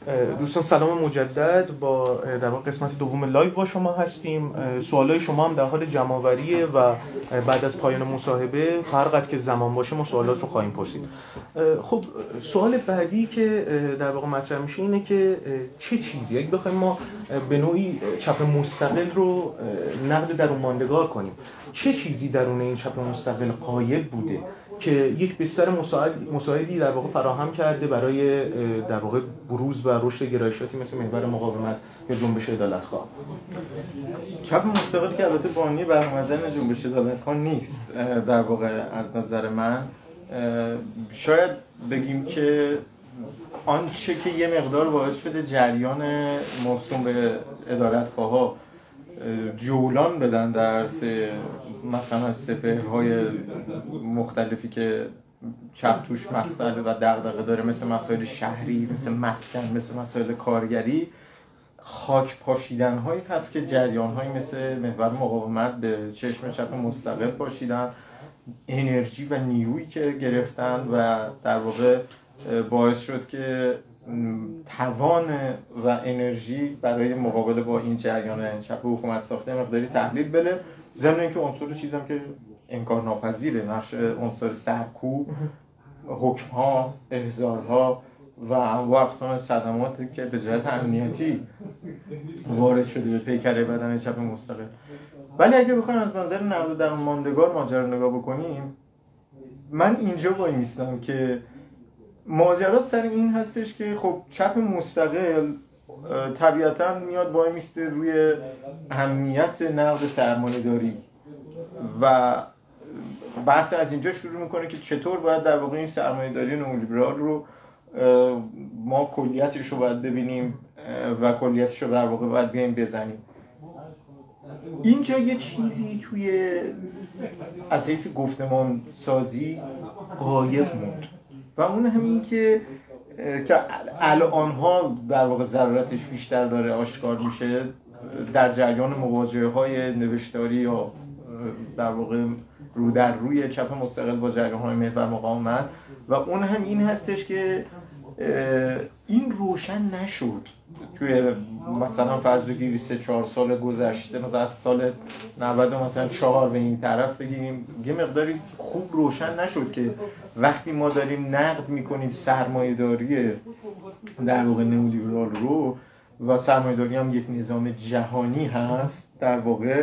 دوستان سلام مجدد. با در واقع قسمت دوم لایو با شما هستیم. سوالای شما هم در حال جمع‌آوریه و بعد از پایان مصاحبه هر قدر که زمان باشه ما سوالات رو خواهیم پرسید. خب سوال بعدی که در واقع مطرح میشه اینه که چه چیزی اگه بخوایم ما به نوعی چپ مستقل رو نقد درون ماندگار کنیم، چه چیزی درون این چپ مستقل غایب بوده که یک بستر مساعدی در واقع فراهم کرده برای در واقع بروز و رشد گرایشاتی مثل محور مقاومت یا جنبش عدالت‌خواه؟ چپ مستقل که البته بانی برآمدن جنبش عدالت‌خواه نیست، در واقع از نظر من شاید بگیم که آنچه که یه مقدار باعث شده جریان موسوم به عدالت‌خواها جولان بدن در مثلا سپهرهای مختلفی که چپ توش مسئله و دغدغه داره، مثل مسائل شهری، مثل مسکن، مثل مسائل کارگری، خاک پاشیدن هایی هست که جریان هایی مثل محور مقاومت به چشم چپ مستقل پاشیدن، انرژی و نیرویی که گرفتن و در واقع باعث شد که توان و انرژی برای مقابله با این جریان چپ حکومت ساخته مقداری تحلیل بله. ضمن اینکه عنصر چیزم که انکار ناپذیره، نقش عنصر سرکوب، حکم‌ها، احضارها و انواع اقسام صدماتی که به جهت امنیتی وارد شده به پیکره بدن چپ مستقل. ولی اگه بخوایم از منظر نقد درون ماندگار ماجرا نگاه بکنیم، من اینجا وای میستم که ماجرا سر این هستش که خب چپ مستقل طبیعتاً میاد وای میسته روی اهمیت نقد سرمایه‌داری و بحث از اینجا شروع میکنه که چطور باید در واقع این سرمایه‌داری نئولیبرال رو ما کلیتش رو باید ببینیم و کلیتش رو در واقع باید بیایم بزنیم. اینجا یه چیزی توی از حیث گفتمان سازی غایب موند و اون همین که الانها در واقع ضرورتش بیشتر داره آشکار میشه در جریان مواجهه‌های نوشتاری یا در واقع رو در روی چپ مستقل با جریان‌های محور مقاومت، و اون هم این هستش که این روشن نشد توی مثلا فرض بگیری 3-4 سال گذشته، مثلا از سال 90 مثلا 4 به این طرف بگیریم، یه مقداری خوب روشن نشد که وقتی ما داریم نقد میکنیم سرمایه‌داری در واقع نئولیبرال رو، و سرمایه‌داری هم یک نظام جهانی هست، در واقع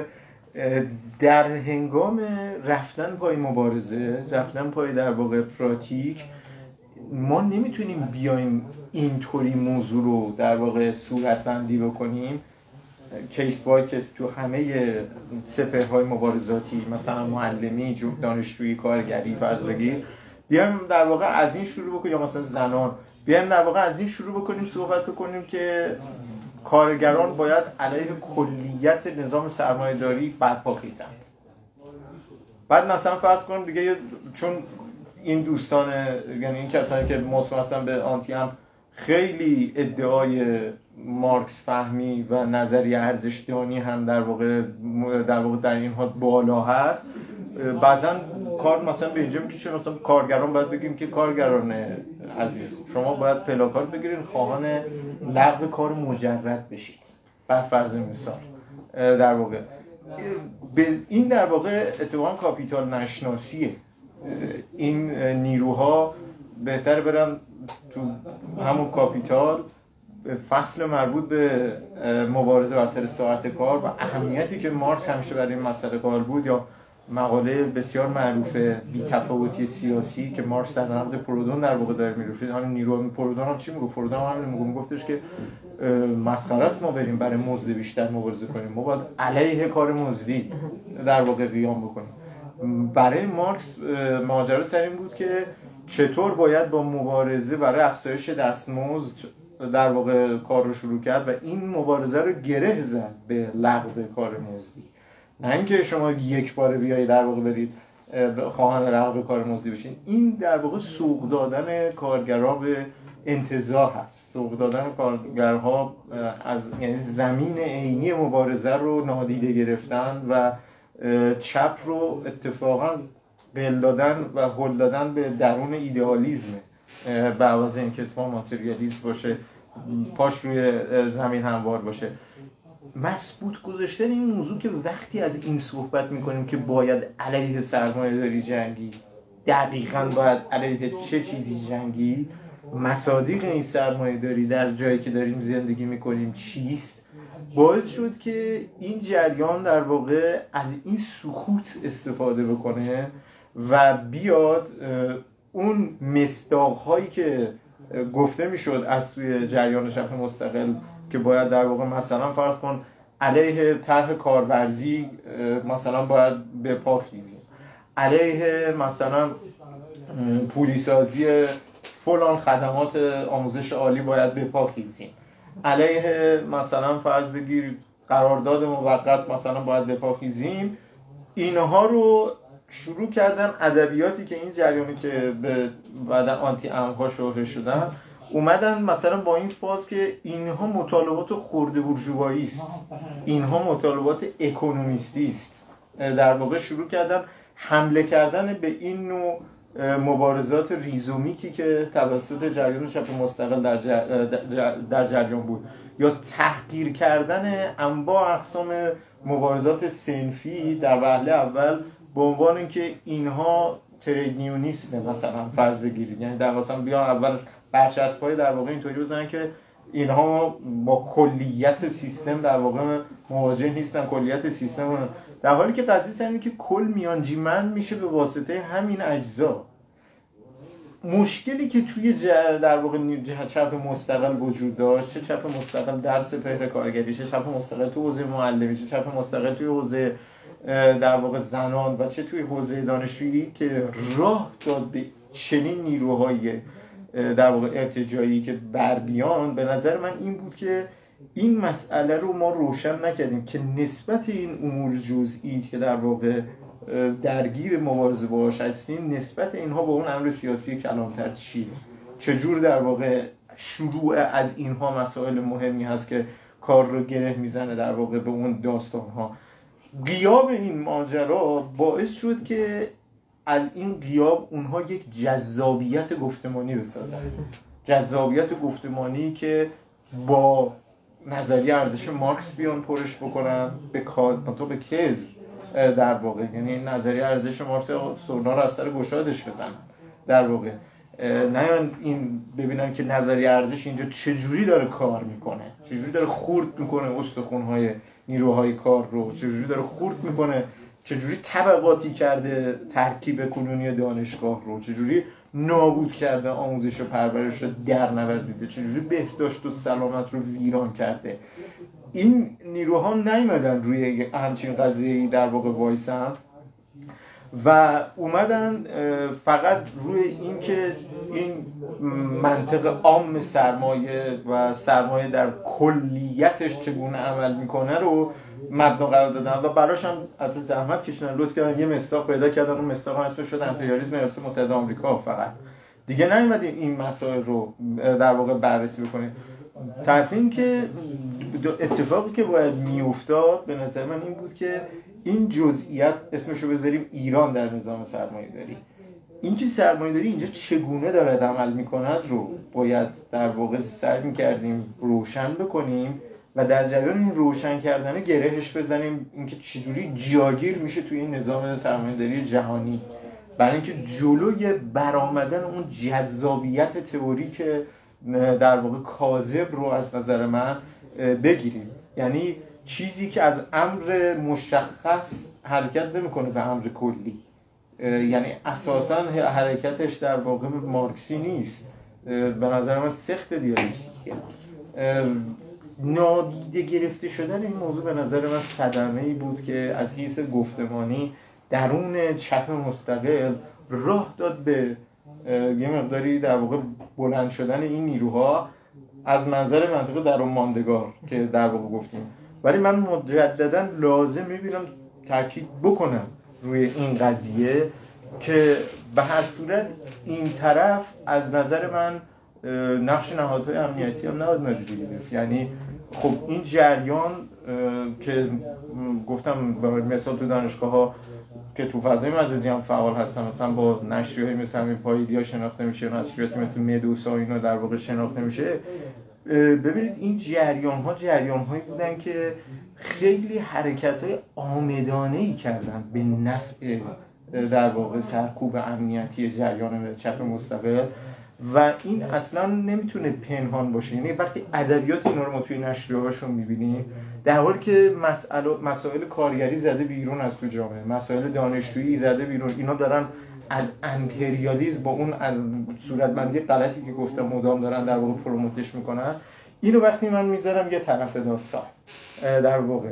در هنگام رفتن پای مبارزه، رفتن پای در واقع پراتیک، ما نمیتونیم بیایم اینطوری موضوع رو در واقع صورتبندی بکنیم کیس بای کیس تو همه سپهرهای مبارزاتی، مثلا معلمی، دانشجویی، کارگری فرض بگیر، بیایم در واقع از این شروع بکنیم، یا مثلا زنان، بیایم در واقع از این شروع بکنیم صحبت بکنیم که کارگران باید علیه کلیت نظام سرمایه‌داری برپا خیزند. بعد مثلا فرض کنیم دیگه، چون این دوستان، یعنی این کسانی که موسوم هستن به آنتی هم خیلی ادعای مارکس فهمی و نظریه ارزش‌دانی هم در واقع در اینها بالا هست. بعضن کار مثلا به اینجا میکشه، مثلا کارگران باید بگیم که کارگران عزیز شما باید پلاکارد بگیرین، خواهان لغو کار مجرد بشید، بر فرض مثال. در واقع این در واقع اتفاقا کاپیتال نشناسیه. این نیروها بهتر برن تو همون کاپیتال فصل مربوط به مبارزه بر سر ساعت کار و اهمیتی که مارکس همیشه برای این مسئله قائل بود، یا مقاله بسیار معروف بی‌تفاوتی سیاسی که مارکس در نقد پرودون در واقع داره می‌رفت. همین نیرو پرودون هم چی میگفت؟ پرودون هم میگفتش که مسخره است ما بریم برای مزد بیشتر مبارزه کنیم، ما باید علیه کار مزدی در واقع قیام بکنیم. برای مارکس ماجرا سر این بود که چطور باید با مبارزه برای افزایش دستمزد در واقع کار رو شروع کرد و این مبارزه رو گره زد به لغو کار مزدی. نه اینکه شما یک بار بیایید در واقع برید خواهان لغو کار مزدی بشین. این در واقع سوق دادن کارگرها به انتزاع هست، سوق دادن کارگرها از یعنی زمین عینی مبارزه رو نادیده گرفتن و چپ رو اتفاقا قل دادن و هل دادن به درون ایدئالیسم، بعد از اینکه اتفاق ماتریالیسم باشه، پاش روی زمین هموار باشه. مسبوط گذاشتن این موضوع که وقتی از این صحبت میکنیم که باید علیه سرمایه‌داری جنگی، دقیقاً باید علیه چه چیزی جنگی، مصادیق این سرمایه‌داری در جایی که داریم زندگی میکنیم چیست، باعث شد که این جریان در واقع از این سکوت استفاده بکنه و بیاد اون مصداق‌هایی که گفته میشد از سوی جریان چپ مستقل که باید در واقع مثلا فرض کن علیه طرح کارورزی مثلا باید به پا خیزیم، علیه مثلا پولیسازی فلان خدمات آموزش عالی باید به پا خیزیم، علیه مثلا فرض بگیر قرارداد موقت مثلا باید به پا خیزیم. اینها رو شروع کردن ادبیاتی که این جریانی که به بعدن آنتی امها شهره شدن اومدن مثلا با این فاز که اینها مطالبات خرده بورژوایی است، اینها مطالبات اکونومیستی است، در واقع شروع کردن حمله کردن به این نوع مبارزات ریزومیکی که توسط جریان چپ مستقل در جریان بود، یا تحقیر کردن انواع اقسام مبارزات صنفی در وهله اول به عنوان اینکه اینها ترید نیونیسته مثلا فرض بگیرید، یعنی در واقع بیان اول برچسب‌های در واقع اینطوری بزنن که اینها با کلیت سیستم در واقع مواجه نیستن، کلیت سیستم، در حالی که قضیه اینه که کل میانجیمند میشه به واسطه همین اجزا. مشکلی که توی در واقع چپ مستقل وجود داشت، چه چپ مستقل در سپهر کارگری، چه چپ مستقل توی حوزه معلمی، چه چپ مستقل توی حوزه در واقع زنان و چه توی حوزه دانشجویی که راه داد به چنین نیروهای در واقع ارتجاعی که بر بیان، به نظر من این بود که این مسئله رو ما روشن نکردیم که نسبت این امور جزئی که در واقع درگیر مبارزه باهاش هستیم، نسبت اینها با اون امر سیاسی کلانتر چیه، چجور در واقع شروع از اینها مسائل مهمی هست که کار رو گره میزنه در واقع به اون داستانها. غیاب این ماجرا باعث شد که از این غیاب اونها یک جذابیت گفتمانی بسازن، جذابیت گفتمانی که با نظریه ارزش مارکس بیان پرش بکنن به به کذب در واقع، یعنی نظریه ارزش مارکس سرنا رو از سر گشادش بزنن در واقع، نه این ببینن که نظریه ارزش اینجا چجوری داره کار میکنه، چجوری داره خورد میکنه استخوان‌های نیروهای کار رو، چجوری داره خورد میکنه، چجوری طبقاتی کرده ترکیب کنونی دانشگاه رو، چجوری نابود کرده آموزش و پرورش رو در نوردیده، چجوری بهداشت و سلامت رو ویران کرده. این نیروها نیومدن روی همچین قضیه‌ای در واقع وایسن و اومدن فقط روی این که این منطق عام سرمایه و سرمایه در کلیتش چگونه عمل میکنه رو مبنا قرار دادن و براش هم حتی زحمت کشیدن، لطف کردن یه مصداق پیدا کردن، اون مصداق هم اسمش شد امپریالیسم ایالات متحده آمریکا. فقط دیگه نیومدیم این مسائل رو در واقع بررسی بکنیم. طرفین که اتفاقی که باید میافتاد به نظر من این بود که این جزئیات اسمشو بذاریم ایران در نظام سرمایه‌داری، این که سرمایه‌داری اینجا چگونه دارد عمل میکند رو باید در واقع سعی می‌کردیم روشن بکنیم و در جریان این روشن کردن گرهش بزنیم اینکه چجوری جاگیر میشه توی این نظام سرمایه‌داری جهانی، برای اینکه جلوی برآمدن اون جذابیت تئوریک در واقع کاذب رو از نظر من بگیریم. یعنی چیزی که از امر مشخص حرکت نمیکنه به امر کلی، یعنی اساساً حرکتش در واقع مارکسی نیست، به نظر من سخت دیالکتیکه. نادیده گرفته شدن این موضوع به نظر من صدمه‌ای بود که از حیث گفتمانی درون چپ مستقل راه داد به یه مقداری در واقع بلند شدن این نیروها از منظر منطقه درون ماندگار که در واقع گفتیم. ولی من مجددا لازم میبینم تاکید بکنم روی این قضیه که به هر صورت این طرف از نظر من نقش نهادهای امنیتی هم نباید نادیده گرفت. یعنی خب این جریان که گفتم مثال تو دانشگاه‌ها که تو فضای مجازی هم فعال هستن، مثلا با نشریه‌های مثل همین پایدیا شناخته میشه، نشریاتی مثل مدوسا اینا در واقع شناخته میشه، ببینید این جریان‌هایی بودن که خیلی حرکت‌های عامدانه‌ای کردن به نفع در واقع سرکوب امنیتی جریان چپ مستقل و این اصلا نمیتونه پنهان باشه. یعنی وقتی ادبیات اینا رو ما توی نشریه‌هاشون می‌بینیم، در حالی که مسائل کارگری زده بیرون از تو جامعه، مسائل دانشجویی زده بیرون، اینا دارن از امپریالیسم با اون صورتبندی غلطی که گفتم مدام دارن در واقع پروموتش میکنن. اینو وقتی من میذارم یه طرف داستان، در واقع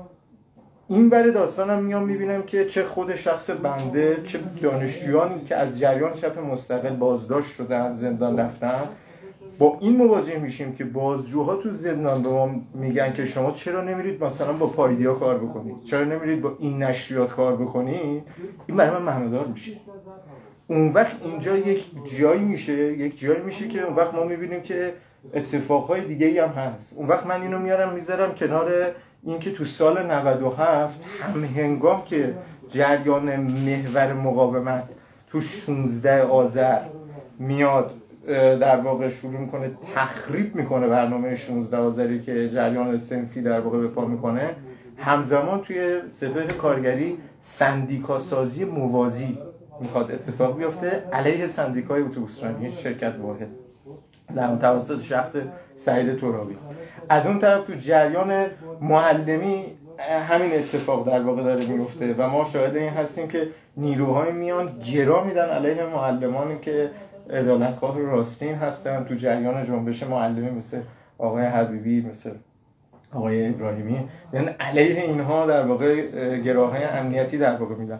این بره داستانم میام میبینم که چه خود شخص بنده، چه دانشجویانی که از جریان چپ مستقل بازداشت شدن، زندان رفتن، با این مواجه میشیم که بازجوها تو زندان به ما میگن که شما چرا نمیرید مثلا با پایدیا کار بکنید، چرا نمیرید با این نشریات کار بکنید. این برای من معنادار میشه. اون وقت اینجا یک جایی میشه که اون وقت ما میبینیم که اتفاقهای دیگه‌ای هم هست. اون وقت من اینو میذارم کنار اینکه تو سال 97 هم هنگام که جریان محور مقاومت تو 16 آذر میاد در واقع شروع میکنه تخریب میکنه برنامه 16 آذری که جریان صنفی در واقع به پا میکنه، همزمان توی سپهر کارگری سندیکا سازی موازی میخواد اتفاق بیفته علیه سندیکای اتوبوسرانی شرکت واحد در توسط شخص سعید ترابی. از اون طرف تو جریان معلمی همین اتفاق در واقع داره میفته و ما شاهد این هستیم که نیروهای میان گرا میدن علیه معلمانی که عدالتخواه راستین هستن تو جریان جنبش معلمی، مثل آقای حبیبی، مثل آقای ابراهیمی. یعنی علیه اینها در واقع گراهای امنیتی در واقع میدن.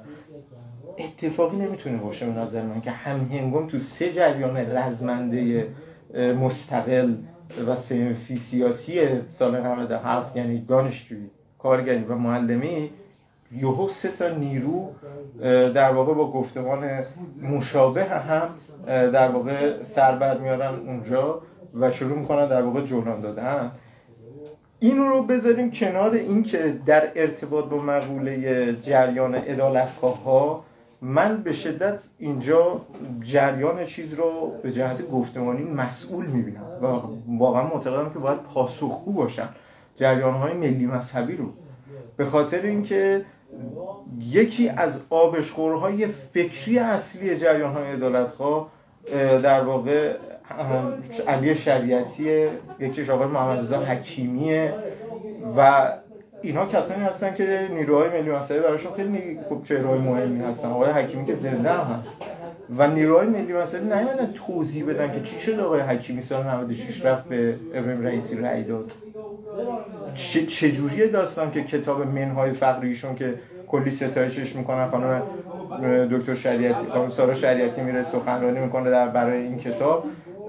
اتفاقی نمیتونه باشه به نظر من که همهنگام تو سه جریان رزمنده مستقل و صنفی سیاسی سال 97، یعنی دانشجویی، کارگری و معلمی، یهو سه تا نیرو در واقع با گفتمان مشابه هم در واقع سر بر میارن اونجا و شروع میکنن در واقع جولان دادن. این رو بذاریم کنار این که در ارتباط با مقوله جریان عدالتخواه‌ها، من به شدت اینجا جریان چیز رو به جهت گفتمانی مسئول میبینم و واقعا معتقدم که باید پاسخگو باشن جریان‌های ملی مذهبی رو، به خاطر اینکه یکی از آبشخورهای فکری اصلی جریان‌های عدالتخواه در واقع علی شریعتیه، یکیش آقای محمد رضا حکیمیه و اینها کسانی هستن که نیروهای ملی مذهبی براشون خیلی چهره‌های مهمی هستن. آقای حکیمی که زنده هم هست و نیروهای ملی مذهبی نمیدونن توضیح بدن که چی شد آقای حکیمی سال 96 رفت به ابراهیم رئیسی رأی داد، چجوریه داستان که کتاب منهای فقریشون که کلی ستایشش میکنن، خانم دکتر شریعتی، خانم سارا شریعتی میره سخنرانی میکنه برای این کتاب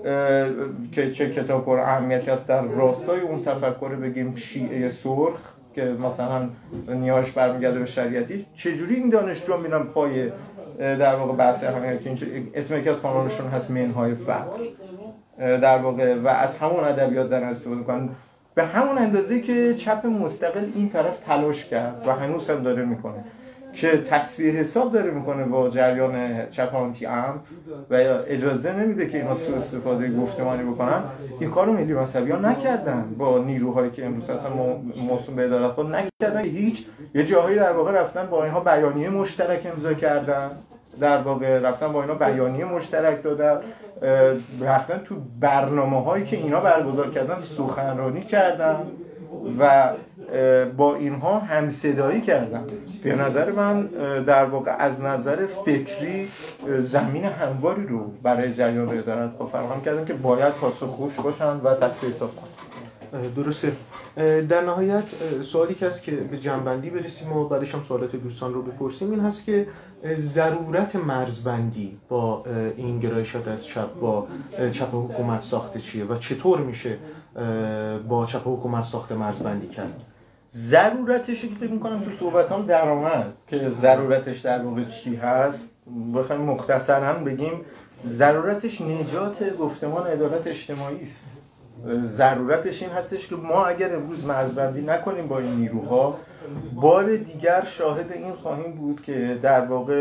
که چه کتاب پر اهمیتی است در راستای اون تفکر بگیم شیعه سرخ که مثلا نیاش برمیگرده به شریعتی، چجوری این دانشجو میرن پای در واقع بحث همین که اسم یکی از خانمشون هست منهای فقر در واقع و از همون ادبیات دارن استفاده میکنن به همون اندازه که چپ مستقل این طرف تلاش کرد و هنوز هم داره میکنه که تصفیه حساب داره میکنه با جریان چپ آنتی امپ و اجازه نمیده که اینا سوء استفاده گفتمانی بکنن. این کارو ملی مذهبی‌ها نکردن با نیروهایی که امروز اصلا موسوم به عدالتخواه نکردن، هیچ یه جاهایی در واقع رفتن با اینها بیانیه مشترک امضا کردن، در واقع رفتن با اینا بیانیه مشترک دادن، رفتن تو برنامه‌هایی که اینا برگزار کردن سخنرانی کردن و با اینها همصدایی کردن. به نظر من در واقع از نظر فکری زمین همواری رو برای جریان عدالتخواه فراهم کردن که باید پاسخگوش باشن و تصفیه حساب کنن. درسته. در نهایت سوالی که هست که به جنبندی برسیم و بعدش هم سوالات دوستان رو بپرسیم این هست که ضرورت مرزبندی با این گرایشات از چپ با چپ حکومت ساخته چیه و چطور میشه با چپ حکومت ساخته مرزبندی کرد؟ ضرورتش که فکر می‌کنم تو صحبتام در آمد که ضرورتش در واقع چی هست. بخوایم مختصراً بگیم ضرورتش نجات گفتمان عدالت اجتماعی است. ضرورتش این هستش که ما اگر امروز مرزبندی نکنیم با این نیروها، بار دیگر شاهد این خواهیم بود که در واقع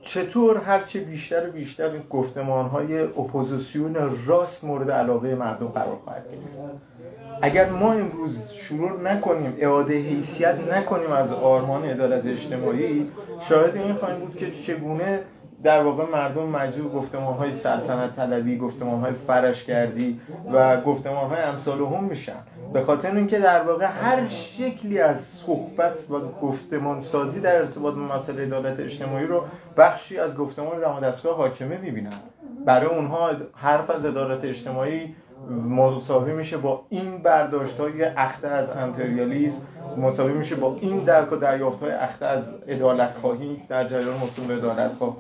چطور هرچی بیشتر و بیشتر گفتمان‌های اپوزیسیون راست مورد علاقه مردم قرار خواهد گرفت. اگر ما امروز شروع نکنیم اعاده حیثیت نکنیم از آرمان عدالت اجتماعی، شاهد این خواهیم بود که چگونه در واقع مردم مجبور گفتمان‌های سلطنت طلبی، گفتمان‌های فرشگردی و گفتمان‌های امثال هم میشن، به خاطر اینکه در واقع هر شکلی از صحبت و گفتمان سازی در ارتباط با مسئله عدالت اجتماعی رو بخشی از گفتمان دم دستگاه حاکمه می‌بینن. برای اونها حرف از عدالت اجتماعی مساوی میشه با این برداشت‌های اخته از امپریالیسم، مساوی میشه با این درک و دریافت‌های اخته از عدالت‌خواهی در جریان مصول عدالت‌خواه.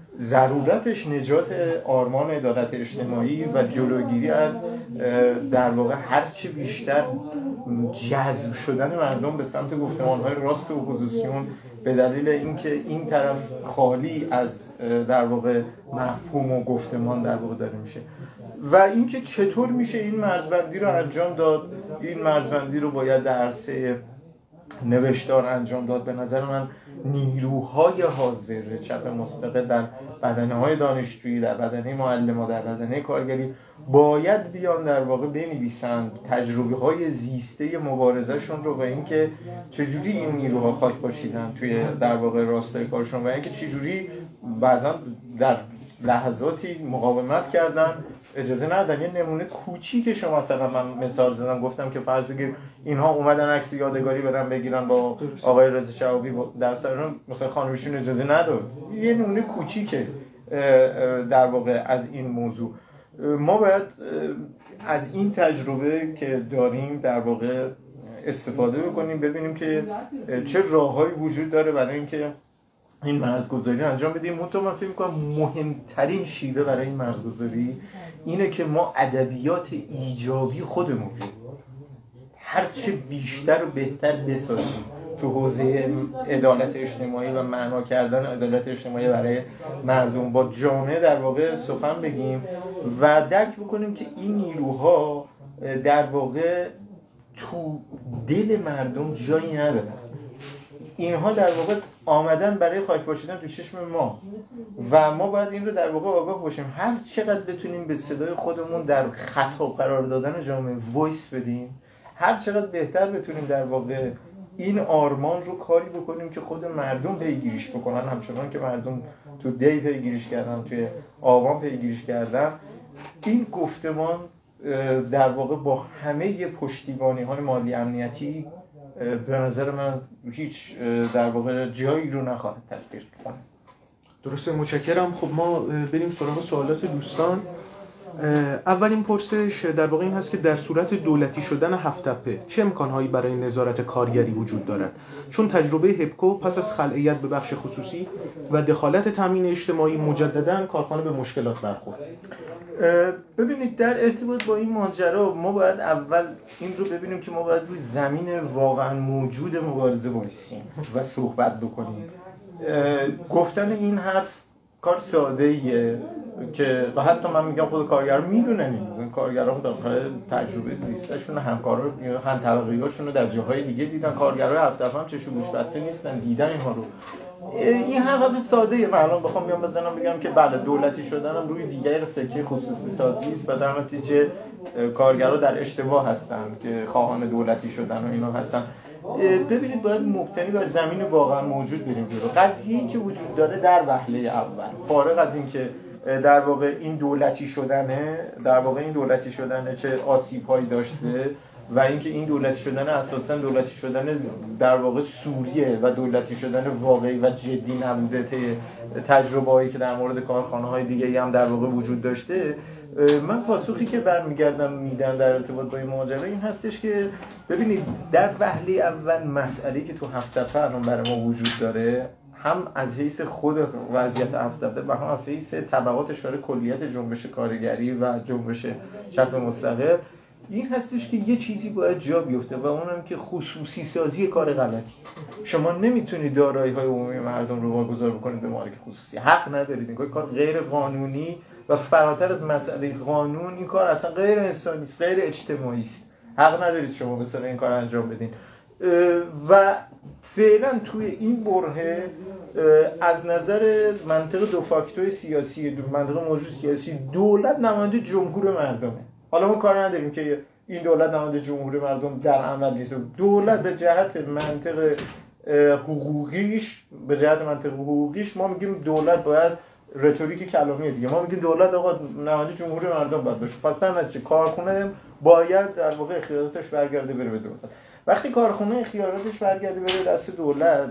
ضرورتش نجات آرمان عدالت اجتماعی و جلوگیری از در واقع هرچی بیشتر جذب شدن مردم به سمت گفتمان‌های راست اپوزیسیون به دلیل اینکه این طرف خالی از در واقع مفهوم و گفتمان در واقع داره میشه. و اینکه چطور میشه این مرزبندی رو انجام داد، این مرزبندی رو باید در عرصه نوشتار انجام داد. به نظر من نیروهای حاضر چپ مستقل در بدنه‌های دانشجویی، در بدنه معلم‌ها، در بدنه کارگری باید بیان در واقع بنویسند تجربه‌های زیسته مبارزه‌شون رو و اینکه چجوری این نیروها خاک پاشیدن توی در واقع راستای کارشون و اینکه چجوری بعضا در لحظاتی مقاومت کردن، اجازه ندادن. یه نمونه کوچیک شما مثلا من مثال زدم، گفتم که فرض بگیر اینها اومدن عکس یادگاری برن بگیرن با آقای رضا شهابی در سرون، مثلا خانمشون اجازه نداد. یه نمونه کوچیکه در واقع از این موضوع. ما باید از این تجربه که داریم در واقع استفاده بکنیم، ببینیم که چه راههایی وجود داره برای اینکه این مرزگذاری انجام بدیم. من فکر می‌کنم مهمترین شیوه برای این مرزگذاری اینه که ما ادبیات ایجابی خودمون رو هرچه بیشتر و بهتر بسازیم تو حوزه عدالت اجتماعی و معنا کردن عدالت اجتماعی برای مردم، با جامعه در واقع سخن بگیم و درک بکنیم که این نیروها در واقع تو دل مردم جایی ندارن. اینها در واقع آمدن برای خاک پاشیدن تو چشم ما و ما باید این رو در واقع آگاه باشیم. هر چقدر بتونیم به صدای خودمون در خطاب قرار دادن جامعه وایس بدیم، هر چقدر بهتر بتونیم در واقع این آرمان رو کاری بکنیم که خود مردم پیگیریش بکنن، همچنان که مردم تو دی پیگیریش کردن، توی آبان پیگیریش کردن. این گفتمان در واقع با همه پشتیبانی‌های مالی امنیتی به نظر من هیچ در واقع جایی رو نخواهد تسخیر کنه. درسته، متشکرم. خب ما بریم سراغ سوالات دوستان. اولین پرسش در واقع این هست که در صورت دولتی شدن هفت‌تپه چه امکانهایی برای نظارت کارگری وجود دارد؟ چون تجربه هپکو پس از خلعیت به بخش خصوصی و دخالت تامین اجتماعی مجددا کارخانه به مشکلات برخورد. ببینید در ارتباط با این ماجرا ما باید اول این رو ببینیم که ما باید روی زمین واقعا موجود مبارزه وایسیم و صحبت بکنیم. گفتن این حرف کار ساده ایه که و حتی من میگم خود کارگرها میدونن، این کارگرها داخل تجربه زیستشون، همکارا هم طبقی‌هاشون رو در جاهای دیگه دیدن. کارگرای هفت‌تپه هم چشم گوش بسته نیستن، دیدن اینها رو. این حرف ساده ایه. من الان بخوام بیام بزنم بگم که بله دولتی شدنم روی دیگر سکه خصوصی سازی است و در نتیجه کارگرها در اشتباه هستن که خواهان دولتی شدن و اینا هستن. ببینید باید مبتنی بر زمین واقعا موجود بریم جلو. قضیه‌ای که وجود داره در وهله اول، فارغ از این که در واقع این دولتی شدنه چه آسیب‌هایی داشته و اینکه این دولتی شدن اساساً دولتی شدن در واقع سوریه و دولتی شدن واقعی و جدی نبوده، تجربه‌ای که در مورد کارخانه‌های دیگه‌ای هم در واقع وجود داشته. من پاسخی که برمیگردم میدم در ارتباط با این ماجرا این هستش که ببینید در وهله اول مسئله‌ای که تو هفت‌تپه الان برای ما وجود داره، هم از حیث خود وضعیت هفت‌تپه و هم از حیث طبقات اشاره کلیت جنبش کارگری و جنبش چپ مستقل، این هستش که یه چیزی باید جا بیفته و اونم که خصوصی سازی کار غلطی. شما نمیتونید دارایی‌های عمومی مردم رو واگذار بکنید به مالک خصوصی. حق ندارید. این کار غیر قانونی و فراتر از مسئله قانون، این کار اصلا غیر انسانی است، غیر اجتماعی است. حق ندارید شما مثلا این کار انجام بدین. و فعلا توی این برهه از نظر منطق دو فاکتور سیاسی، منطق موجود سیاسی، دولت نماینده جمهور مردمه. حالا ما کار نداریم که این دولت نماینده جمهور مردم در عمل نیست. دولت به جهت منطق حقوقیش ما میگیم دولت باید رتوریک کلامی دیگه، ما میگیم دولت آقا نماینده جمهور مردم باید باشه. پس از چه کارخونه باید در واقع اختیاراتش برگرده بره به دولت. وقتی کارخونه اختیاراتش برگرده بره دست دولت،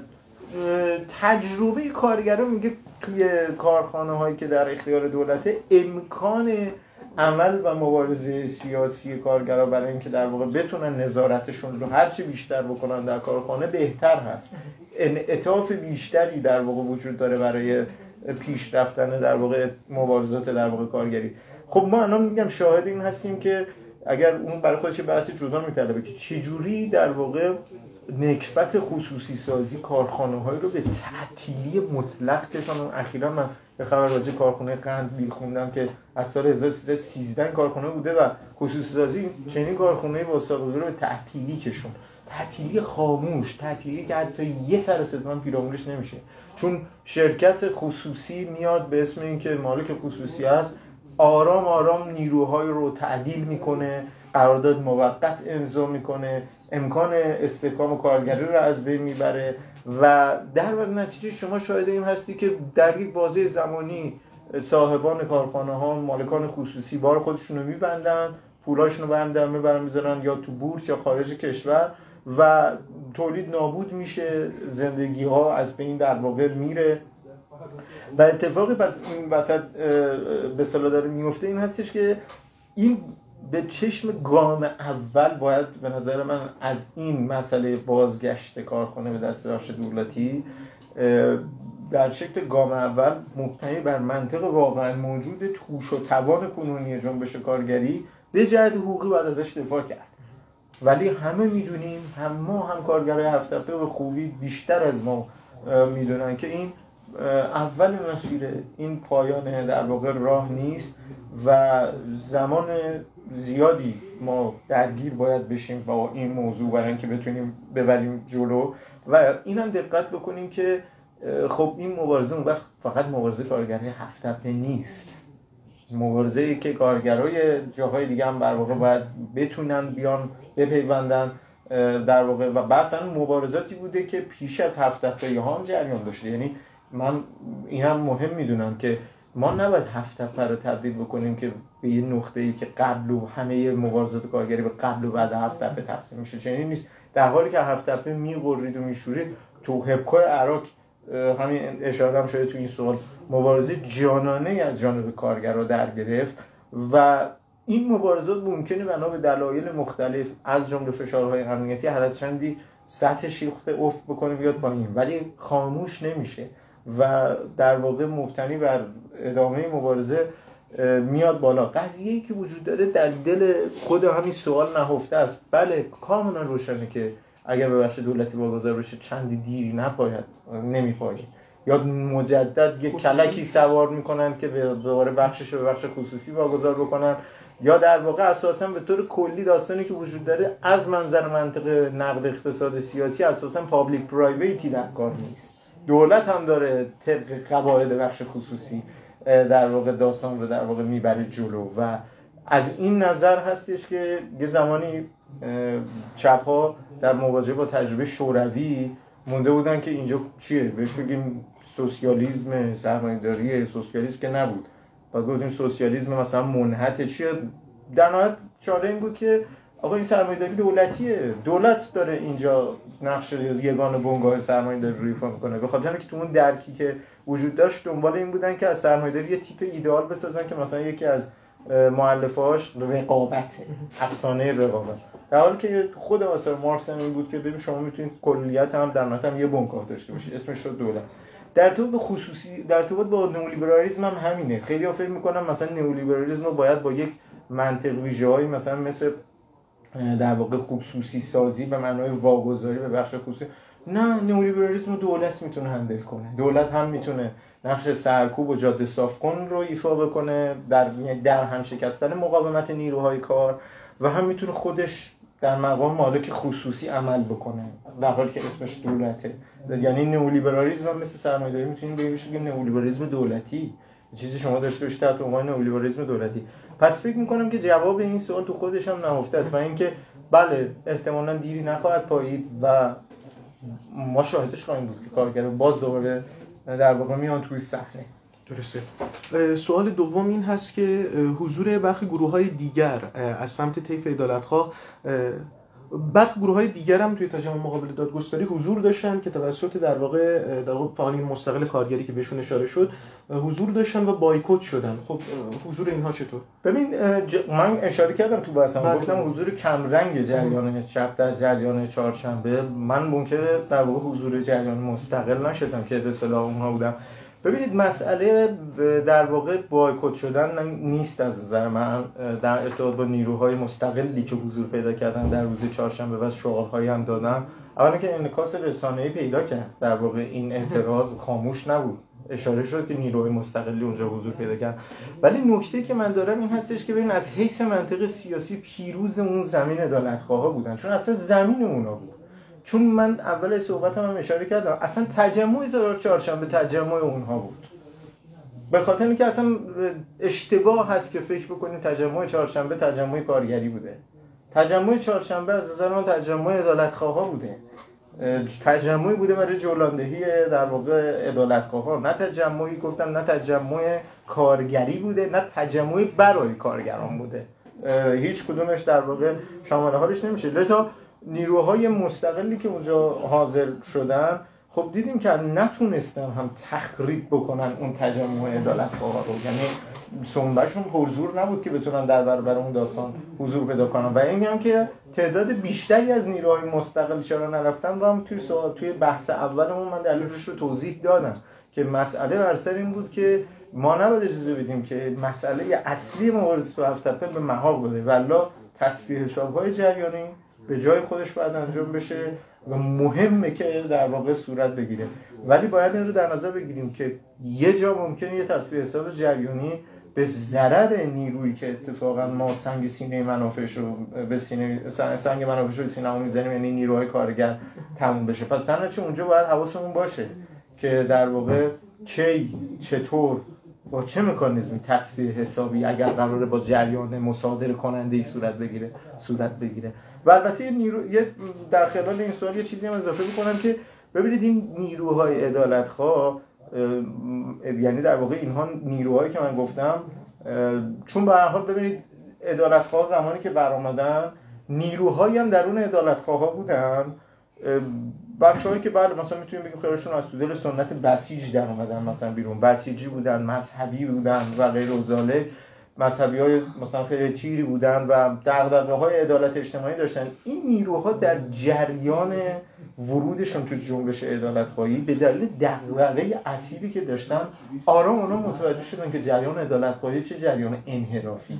تجربه کارگرا میگه توی کارخانه‌هایی که در اختیار دولته امکان عمل و مبارزه سیاسی کارگرا برای اینکه در واقع بتونن نظارتشون رو هرچی بیشتر بکنن در کارخانه بهتر هست. انعطاف بیشتری در واقع وجود داره برای پیش رفتن در واقع مبارزات در واقع کارگری. خب ما الان میگم شاهد این هستیم که اگر اون برای خودش بحث جدا میطلبه که چجوری در واقع نکبت خصوصی سازی کارخانه‌هایی رو به تعطیلی مطلق کشوندن. اخیراً من یه خبر راجع کارخانه قندیل خوندم که از سال 1313 کارخانه بوده و خصوصی سازی چنین کارخانه‌ای با سابقه رو به تعطیلی کشوند. تعطیلی خاموش، تعطیلی که حتی یه سر صدام پیرامونش نمیشه، چون شرکت خصوصی میاد به اسم اینکه مالک خصوصی است، آرام آرام نیروهای رو تعدیل میکنه، قرارداد موقت امضا میکنه، امکان استحکام کارگری رو از بین میبره و در نتیجه شما شاهد این هستی که در یک بازه زمانی صاحبان کارخانه ها، مالکان خصوصی بار خودشون رو میبندن، پولاشون رو میبرن میذارن یا تو بورس یا خارج کشور و تولید نابود میشه، زندگی ها از بین در واقع میره. و اتفاقی پس این وسط به اصطلاح داره میفته این هستش که این به چشم گام اول باید به نظر من از این مسئله بازگشت کارخانه به دست بخش دولتی در شکل گام اول مبتنی بر منطق واقعا موجود توش و توان کنونی جنبش کارگری به جهت حقوقی باید ازش دفاع کرد. ولی همه میدونیم، هم کارگرای هفت‌تپه به خوبی بیشتر از ما میدونن که این اول مسیر، این پایان در واقع راه نیست و زمان زیادی ما درگیر باید بشیم با این موضوع برای اینکه بتونیم ببریم جلو. و این هم دقت بکنیم که خب این مبارزه اون وقت فقط مبارزه کارگرای هفت‌تپه نیست، مبارزه‌ای که کارگرای جاهای دیگه هم در واقع باید بتونن بیان بپیوندن در واقع و مثلا مبارزاتی بوده که پیش از هفت‌تپه ها هم جریان داشته. یعنی من این هم مهم میدونم که ما نباید هفت‌تپه رو تبدیل بکنیم که به یه نقطه‌ای که قبل و همه مبارزات کارگری به قبل و بعد هفت‌تپه تقسیم میشه. چنین نیست. در حالی که هفت‌تپه میغرید و میشورید، تو هپکای عراق همین اشاره هم شده تو این سوال، مبارزه جانانه از جانب کارگرها در گرفت و این مبارزات ممکنه بنا به دلایل مختلف از جمله فشارهای امنیتی هر از چندی سطح شیخته افت بکنه بیاد پایین، ولی خاموش نمیشه و در واقع مبتنی بر ادامه مبارزه میاد بالا. قضیه‌ای که وجود داره در دل خود همین سوال نهفته است. بله کاملا روشنه که اگر به بخش دولتی واگذار بشه چندی دیری نمیپاید یا مجدد یک کلکی سوار میکنن که دوباره بخشش رو به بخش خصوصی واگذار بکنن، یا در واقع اساسا به طور کلی داستانی که وجود داره از منظر منطق نقد اقتصاد سیاسی اساسا پابلیک پرایویتی در کار نیست. دولت هم داره طبق قواعد بخش خصوصی در واقع داستان رو در واقع میبره جلو و از این نظر هستش که یه زمانی چپ‌ها در مواجهه با تجربه شوروی مونده بودن که اینجا چیه، بهش بگیم سوسیالیسم سرمایه‌داری، سوسیالیسم که نبود، بعد گفتیم سوسیالیسم مثلا منحط چیه. در نهایت چاره این بود که آقا این سرمایه‌داری دولتیه، دولت داره اینجا نقش یگان بنگاه سرمایه‌داری رو ایفا میکنه. به خاطر اینکه تو اون درکی که وجود داشت دنبال این بودن که از سرمایه‌داری یه تیپ ایدئال بسازن که مثلا یکی از مؤلفه‌هاش رقابت، افسانه رقابت، در حالی که خود آثار مارکس هم این بود که ببین شما میتونید کلیت هم در نهایت هم یه بنگاه داشته باشید، اسمش شد دولت. در ارتباط با نئولیبرالیسم هم همینه. خیلی‌ها فکر می‌کنن مثلا نئولیبرالیسم رو باید با یک منطق ویژه‌ای مثلا مثل در واقع خصوصی سازی به معنای واگذاری به بخش خصوصی، نه، نئولیبرالیسم رو دولت میتونه هندل کنه. دولت هم میتونه نقش سرکوب و جاده صاف کن رو ایفا بکنه در هم شکستن مقاومت نیروهای کار و هم میتونه خودش در مقام مالک خصوصی عمل بکنه در حالی که اسمش دولته. یعنی نئولیبرالیسم هم مثل سرمایه‌داری میتونیم بگیم که نئولیبرالیسم دولتی، چیزی شما داشته باشید تحت عنوان نئولیبرالیسم دولتی. پس فکر می‌کنم که جواب این سوال تو خودش هم نهفته است و اینکه بله احتمالاً دیری نخواهد پایید و ما شاهدش خواهیم بود که کارگرها باز دوباره در واقع میان توی صحنه. درسته. سوال دوم این هست که حضور برخی گروه‌های دیگر از سمت طیف عدالت‌خواه، برخی گروه‌های دیگر هم توی تجمع مقابل دادگستری حضور داشتن که توسط در واقع فعالین مستقل کارگری که بهشون اشاره شد حضور داشتن و بایکوت شدن. خب حضور اینها چطور؟ ببین من اشاره کردم تو بحثم، گفتم حضور کمرنگ جریان چپ در جریان چهارشنبه، من منکر در واقع حضور جریان مستقل نشدم که به اصطلاح اونها بودم. ببینید مسئله در واقع بایکوت شدن نیست از نظر من در ارتباط با نیروهای مستقلی که حضور پیدا کردن در روز چهارشنبه و شعارهایی هم دادن. اولا که انعکاس رسانه‌ای پیدا کرد، در واقع این اعتراض خاموش نبود، اشاره شد که نیروهای مستقلی اونجا حضور پیدا کردن. ولی نکته‌ای که من دارم این هستش که ببین از حیث منطق سیاسی پیروز اون زمین عدالتخواها بودن، چون اصلا زمین اونا بود. چون من اول صحبتم هم اشاره کردم اصلا تجمع چهارشنبه تجمع اونها بود. به خاطر اینکه اصلا اشتباه هست که فکر بکنید تجمع چهارشنبه تجمع کارگری بوده. تجمع چهارشنبه از نظر من تجمع عدالتخواها بوده. تجمعی بوده برای جولاندهی در واقع عدالتخواها، نه تجمعی گفتم، نه تجمع کارگری بوده، نه تجمعی برای کارگران بوده. هیچ کدومش در واقع شامل حالش نمیشه. لذا نیروهای مستقلی که اونجا حاضر شدن خب دیدیم که نتونستن هم تخریب بکنن اون تجمع عدالتخواها رو، یعنی سنبهشون پرزور نبود که بتونن در برابر اون داستان حضور پیدا کنن. و این هم که تعداد بیشتری از نیروهای مستقل چرا نرفتن رو هم توی بحث اولمون من دلیلش رو توضیح دادم که مسئله بر سر این بود که ما نباید اجازه بدیم که مسئله اصلی مبارزه تو هفت اپریل به محاق بره، والا تصفیه حساب‌های جریانی به جای خودش باید انجام بشه و مهمه که در واقع صورت بگیره. ولی باید این رو در نظر بگیریم که یه جا ممکنه یه تصفیه حساب جریانی به ضرر نیرویی که اتفاقا ما سنگ سینه منافعش رو به سنگ منافعش رو به سینه‌مون می‌زنیم، یعنی نیروهای کارگر تموم بشه. پس چون اونجا باید حواسمون باشه که در واقع کی، چطور، با چه مکانیزمی تصفیه حسابی اگر قراره با جریان مصادره کننده‌ای صورت بگیره. و البته در خلال این سوال یه چیزی هم اضافه می‌کنم که ببینید این نیروهای عدالتخواه، یعنی در واقع اینها نیروهایی که من گفتم، چون به هر حال ببینید عدالتخواه زمانی که برآمدن نیروهایی هم درون عدالتخواها بودن، بچه‌هایی که بله مثلا میتونیم بگیم خیلیشون از تو دل سنت بسیج در اومدن، مثلا بیرون بسیجی بودن، مذهبی بودن و غیر و ذالک، مذهبی‌های مثلا خیلی تیری بودن و دغدغه‌های عدالت اجتماعی داشتن. این نیروها در جریان ورودشون تو جنبش عدالت‌خواهی به دلیل دغدغه اصیلی که داشتن آرام اونا متوجه شدن که جریان عدالت‌خواهی چه جریان انحرافیه.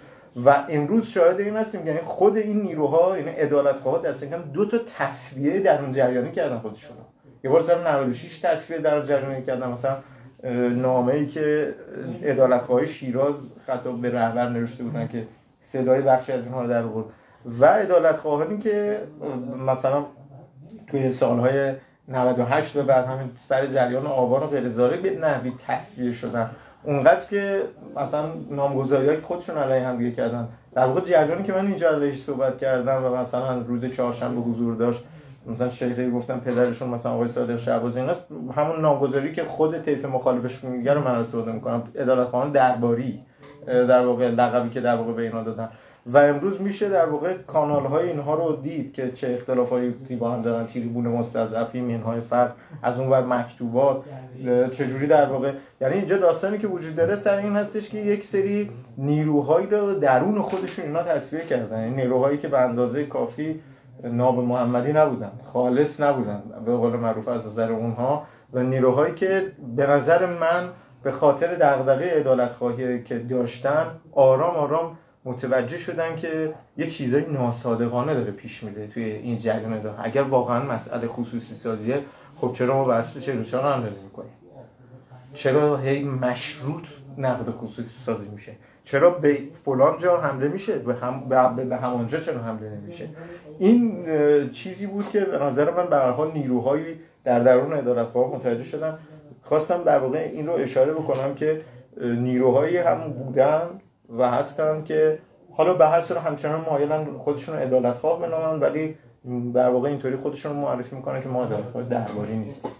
و امروز شاهد این هستیم، یعنی خود این نیروها، یعنی عدالت‌خواها دست کم 2 تا تصفیه در اون جریانی کردن خودشون. یه بار سال 96 تصفیه در اون جریانی کردن، مثلا نامه‌ای که عدالت‌خواه شیراز خطاب به رهبر نوشته بودن که صدای بخشی از اینها رو در آورد، و عدالت‌خواهانی که مثلا توی سال‌های 98 و بعد همین سر جریان آبان و غیرزاره به نحوی تصفیه شدن، اونقدر که مثلا نامگذاری‌ها که خودشون علیه هم دیگه کردن. در واقع جریانی که من اینجا علیهش صحبت کردم و مثلا روز چهارشنبه حضور داشت، مثلا شیخی گفتم پدرشون مثلا آقای صادق شعبازی، ایناست همون نامگذاری که خود طیف مخالفش میگه رو من استفاده میکنم، عدالتخواهان درباری در واقع لقبی که در واقع به اینا دادن. و امروز میشه در واقع کانال‌های اینها رو دید که چه اختلافایی با هم دارن، تریبون مستضعفی، منهای فرق، از اون ور مکتوبات، چجوری در واقع، یعنی اینجا داستانی که وجود داره سر این هستش که یک سری نیروهایی رو درون خودشون اینا تصفیه کردن، یعنی نیروهایی که به اندازه کافی ناب محمدی نبودن، خالص نبودن به قول معروف از نظر اونها، و نیروهایی که به نظر من به خاطر دغدغه عدالت‌خواهی که داشتن آرام آرام متوجه شدن که یه چیزای ناصادقانه داره پیش میره توی این جریان. اگر واقعا مسئله خصوصی سازیه، خب چرا ما بحث 44 رو هم می‌کنیم؟ چرا هی مشروط نقد خصوصی سازی میشه؟ چرا به فلان جا حمله میشه، به همانجا چرا حمله نمیشه؟ این چیزی بود که به نظر من به هر حال نیروهایی در درون عدالتخواه متوجه شدن. خواستم در واقع این رو اشاره بکنم که نیروهایی هم بودن و هستن که حالا به هر صورت همچنان مایلن خودشون رو عدالتخواه بنامن، ولی در واقع اینطوری خودشون رو معرفی میکنن که ما عدالتخواه درباری نیستیم.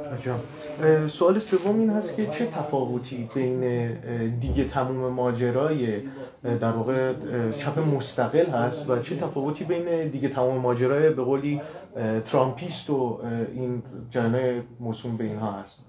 سوال سوم این هست که چه تفاوتی بین دیگه تموم ماجرای در واقع چپ مستقل هست و چه تفاوتی بین دیگه تموم ماجرای به قولی ترامپیست و این جناح موسوم به اینها هست؟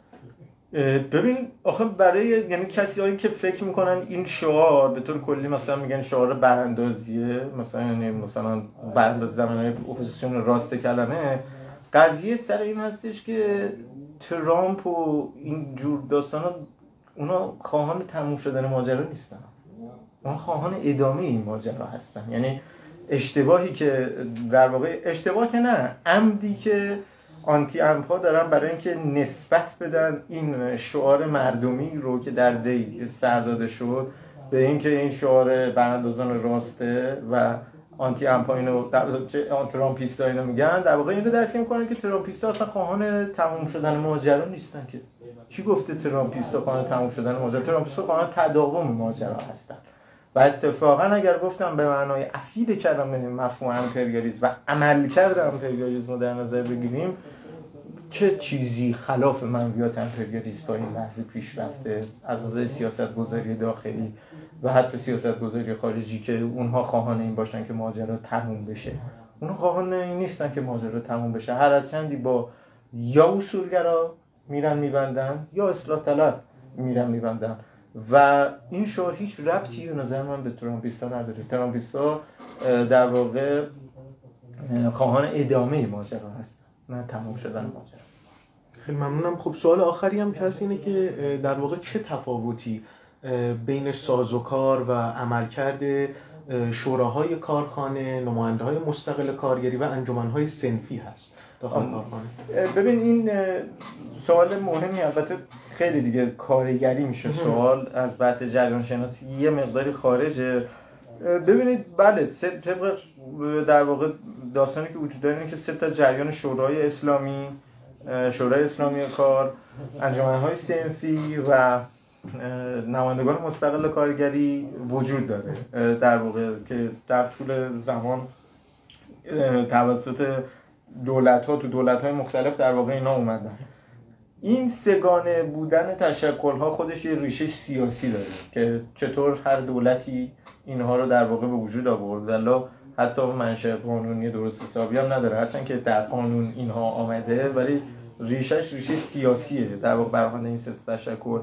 ببین آخه برای یعنی کسایی که فکر میکنن این شعار به طور کلی مثلا میگن شعار براندازیه، مثلا برانداز زمانه اپوزیسیون راست کلمه، قضیه سر این هستش که ترامپ و این جور داستانا اونا خواهان تموم شدن ماجرا نیستن، اونا خواهان ادامه این ماجرا هستن. یعنی اشتباهی که در واقع اشتباه که نه، عمدی که آنتی امپا دارن برای اینکه نسبت بدن این شعار مردمی رو که در دی سر داده شد به اینکه این شعار براندازان راسته و آنتی امپا اینو ترامپیستا اینو میگن، در واقع اینو درک میکنن که ترامپیستا اصلا خواهان تموم شدن ماجرا نیستن. که کی گفته ترامپیستا خواهان تموم شدن ماجرا؟ ترامپیستا خواهان تداوم ماجرا هستن. و اتفاقا اگر گفتم به معنای اصیل کلمه مفهوم امپریالیسم و عملکرد امپریالیسم رو در نظر بگیریم، چه چیزی خلاف منویات امپریالیسم تا این لحظه پیش رفته از سیاست‌گذاری داخلی و حتی سیاست‌گذاری خارجی که اونها خواهان این باشن که ماجرا تموم بشه؟ اونها خواهان این نیستن که ماجرا تموم بشه. هر از چندی با یا اصولگرا میرن میبندن یا اصلاح طلب میرن میبندن و این شعار هیچ ربطی به نظر من به ترامپیستا نداره. ترامپیستا در واقع خواهان ادامه ماجرا هستن، نه تموم شدن ماجرا. خیلی ممنونم. خب سوال آخری هم هست اینه که در واقع چه تفاوتی بین سازوکار و عملکرد شوراهای کارخانه، نماینده‌های مستقل کارگری و انجمن‌های صنفی هست داخل کارخانه؟ ببین این سوال مهمی، البته خیلی دیگه کارگری میشه سوال، از بحث جریان شناسی یه مقداری خارجه. ببینید بله، طبق در واقع داستانی که وجود داره اینه که 3 تا جریان شورای اسلامی، شورای اسلامی کار، انجمن‌های صنفی و نمایندگان مستقل کارگری وجود داره در واقع، که در طول زمان توسط دولت‌ها تو دولت‌های مختلف در واقع اینا اومدن. این سگانه بودن تشکل‌ها خودش یه ریشه سیاسی داره که چطور هر دولتی اینها رو در واقع به وجود آورد، ولی حتی منشأ قانونی درست حسابی هم نداره، هرچند که در قانون اینها آمده ولی ریشه‌اش ریشه سیاسیه در واقع برآمد این 3 تشکل.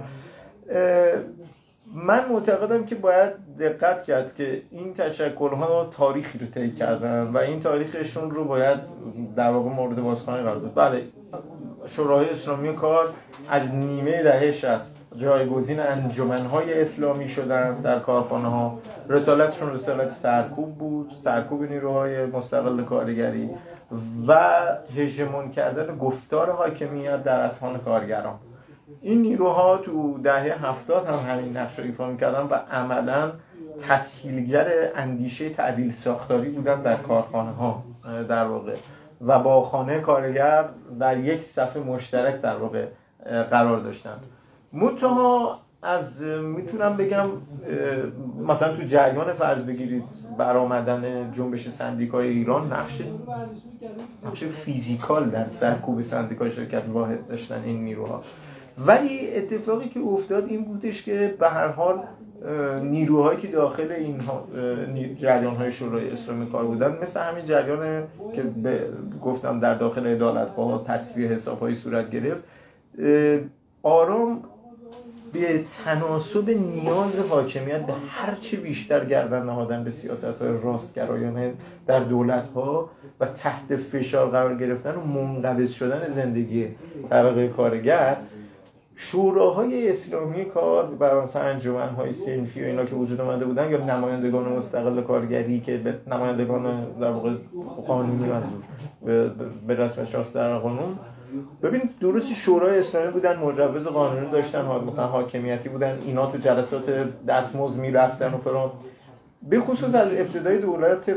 من معتقدم که باید دقت کرد که این تشکل‌ها تاریخی رو طی کردن و این تاریخشون رو باید در واقع مورد بازخوانی قرار داد. بله، شورای اسلامی کار از نیمه دهه 60 جایگزین انجمن‌های اسلامی شدن در کارخانه‌ها. رسالتشون رسالت سرکوب بود، سرکوب نیروهای مستقل کارگری و هژمون کردن گفتار حاکمیت در اذهان کارگران. این نیروها تو دهه 70 هم همین نقش رو ایفا می‌کردن و عملاً تسهیلگر اندیشه تعدیل ساختاری بودن در کارخانه‌ها در واقع، و با خانه کارگر در یک صف مشترک در واقع قرار داشتند. منتها از میتونم بگم مثلا تو جریان فرض بگیرید برآمدن جنبش سندیکای ایران نقش فیزیکال در سرکوب سندیکای شرکت واحد داشتن این نیروها، ولی اتفاقی که افتاد این بودش که به هر حال نیروهایی که داخل این جریان‌های شورای اسلامی کار بودن، مثل همین جریان که گفتم در داخل عدالتخواه تصفیه حساب‌های صورت گرفت، آرام به تناسب نیاز حاکمیت به هر چه بیشتر گردن نهادن به سیاست‌های راستگرایانه در دولت‌ها و تحت فشار قرار گرفتن و منقبض شدن زندگی طبقه کارگر، شوراهای اسلامی کار برای مثلا انجمن‌های صنفی و اینا که وجود آمده بودن یا نمایندگان مستقل کارگری که به نمایندگان در واقع قانونی منظور به رسم شاخص در قانون ببین درستی شورای اسلامی بودن، مجوز قانونی داشتن، مثلا حاکمیتی بودن، اینا تو جلسات دستمزد میرفتن و فلان. به خصوص از ابتدای دولت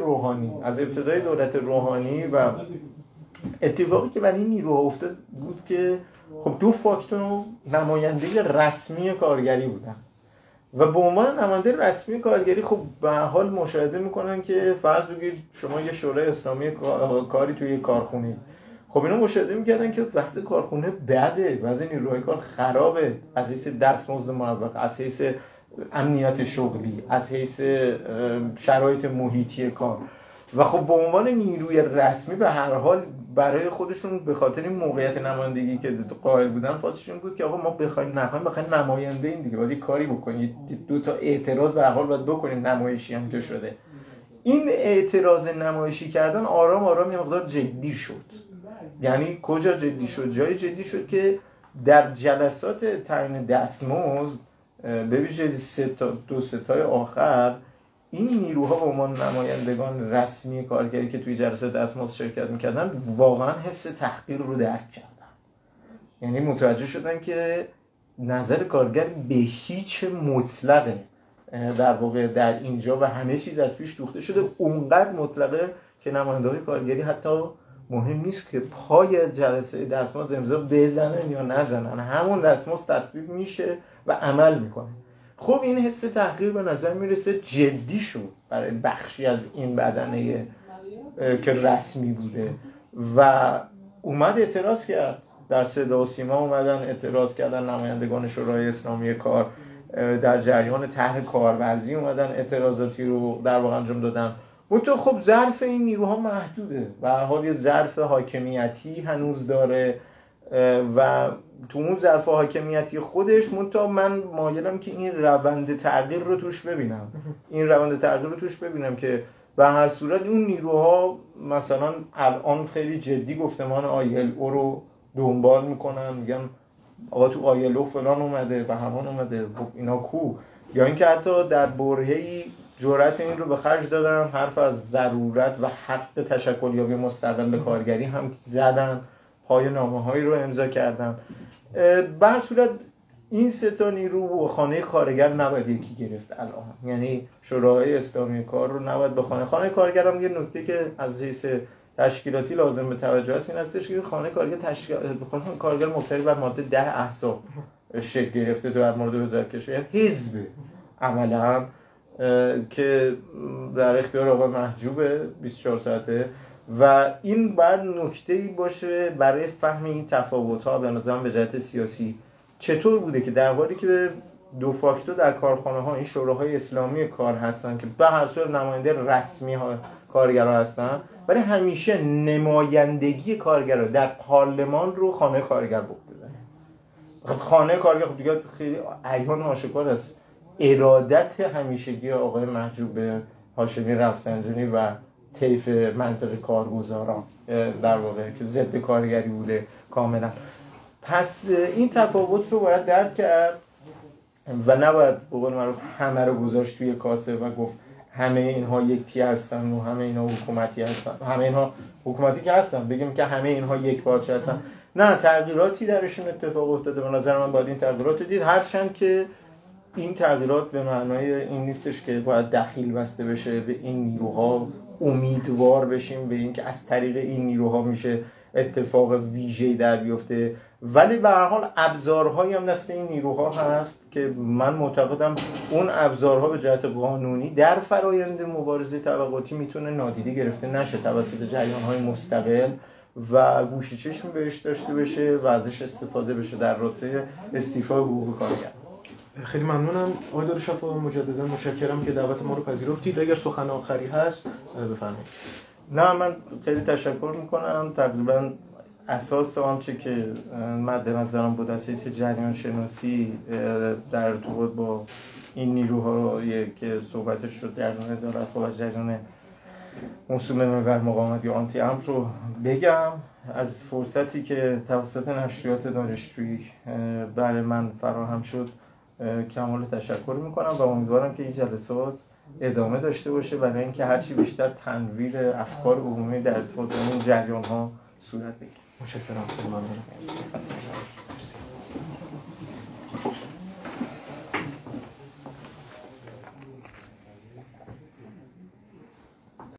روحانی و اتفاقی که برای این نیروها افتاد بود که خب دو فاکتور نماینده رسمی کارگری بودن و به عنوان نماینده رسمی کارگری خب به حال مشاهده میکنن که فرض بگیر شما یه شورای اسلامی کاری توی کارخونه، خب اینا مشاهده میکردن که وضع کارخونه بده، وضع نیروهای کار خرابه، از حیث دستمزد موفق، از حیث امنیت شغلی، از حیث شرایط محیطی کار و خب به عنوان نیروی رسمی به هر حال برای خودشون به خاطر این موقعیت نمایندگی که قائل بودن خواستشون بود که آقا ما بخوایم نماینده این دیگه باید کاری بکنید، دو تا اعتراض به هر حال باید بکنیم، نمایشی هم که شده. این اعتراض نمایشی کردن آرام آرام یه مقدار جدی شد. یعنی کجا جدی شد؟ جای جدی شد که در جلسات تعیین دستمزد به ویژه دو ستای آخر این نیروها به عنوان نمایندگان رسمی کارگری که توی جلسات دستمزد شرکت میکردن واقعا حس تحقیر رو درک کردن. یعنی متوجه شدن که نظر کارگر به هیچ مطلقه در واقع در اینجا و همه چیز از پیش دوخته شده، اونقدر مطلقه که نمایندگان کارگری حتی مهم نیست که پای جلسه دستمزد امضا بزنن یا نزنن، همون دستمزد تصویب میشه و عمل میکنه. خب این حس تحقیر به نظر میرسه جدی شد برای بخشی از این بدنه که رسمی بوده و اومد اعتراض کرد. در صدا و سیما اومدن اعتراض کردن، نمایندگان شورای اسلامی کار در جریان طرح کارورزی اومدن اعتراضاتی رو در واقع انجام دادن. منتها خب ظرف این نیروها محدوده و هر حال یه ظرف حاکمیتی هنوز داره و تو اون ظرف حاکمیتی خودش منتها من مایلم که این روند تغییر رو توش ببینم، که به هر صورت اون نیروها مثلا الان خیلی جدی گفتمان ILO رو دنبال میکنن، میگن آقا تو ILO فلان اومده و همان اومده، اینا کو؟ یا اینکه حتی در برهه‌ای جرأت این رو به خرج دادن، حرف از ضرورت و حق تشکلیابی مستقل کارگری هم زدن، پای نامه‌هایی رو امضا کردن. به هر صورت این سه تا نیرو خانه کارگر نباید یکی گرفت الان، یعنی شورای اسلامی کار رو نباید به خانه کارگر هم یه نکته که از حیث تشکیلاتی لازم به توجه است این هستش که خانه کارگر مبتنی بر ماده 10 احزاب شکل گرفته در مورد وزارت کشور، یعنی حزب عملاً که در اختیار آقای محجوب 24 ساعته و این باید نکته‌ای باشه برای فهم این تفاوت‌ها به نظرم به جهت سیاسی. چطور بوده که در حالی که دو فاکتور در کارخانه‌ها این شوراهای اسلامی کار هستن که به هر صورت نماینده رسمی ها کارگرها هستن، ولی همیشه نمایندگی کارگرها در پارلمان رو خانه کارگر بوده. خانه کارگر خب دیگه خیلی عیان آشکار است ارادت همیشگی آقای محجوب هاشمی رفسنجانی و طیف منطقه کارگزاران در واقع که ضد کارگری بوده کاملا. پس این تفاوت رو باید درک کرد و نباید به قول معروف همه رو گذاشت توی کاسه و گفت همه اینها یکی هستن و همه اینها حکومتی هستن. همه اینها حکومتی که هستن بگیم که همه اینها یک پارچه هستن، نه، تغییراتی درشون اتفاق افتاده. به نظر من باید این تغییرات دید، هرچند که این تغییرات به معنای این نیستش که باید دخیل بسته بشه به این نیروها، امیدوار بشیم به این که از طریق این نیروها میشه اتفاق ویژه‌ای در بیفته، ولی به هر حال ابزارهایی هم دست این نیروها هست که من معتقدم اون ابزارها به جهت قانونی در فرایند مبارزه طبقاتی میتونه نادیده گرفته نشه توسط جریان‌های مستقل و گوش چشم بهش داشته بشه و ازش استفاده بشه در راستای استیفای حقوق کارگر. خیلی ممنونم آقای دارالشفا، مجددا متشکرم که دعوت ما رو پذیرفتید. اگر سخن آخری هست بفرمایید. نه، من خیلی تشکر میکنم. تقریبا اساس آنچه که مد نظرم بود از حیث جریان شناسی در ارتباط با این نیروهایی که صحبتش شد در مورد عدالت و جریان موسوم محور مقاومت یا آنتی امر رو بگم. از فرصتی که توسط نشریات دانشجویی برای من فراهم شد کمال تشکر میکنم و امیدوارم که این جلسات ادامه داشته باشه برای اینکه هرچی بیشتر تنویر افکار عمومی در ارتباط با این جریان ها صورت بگیره. متشکرم. خیلی ممنونم.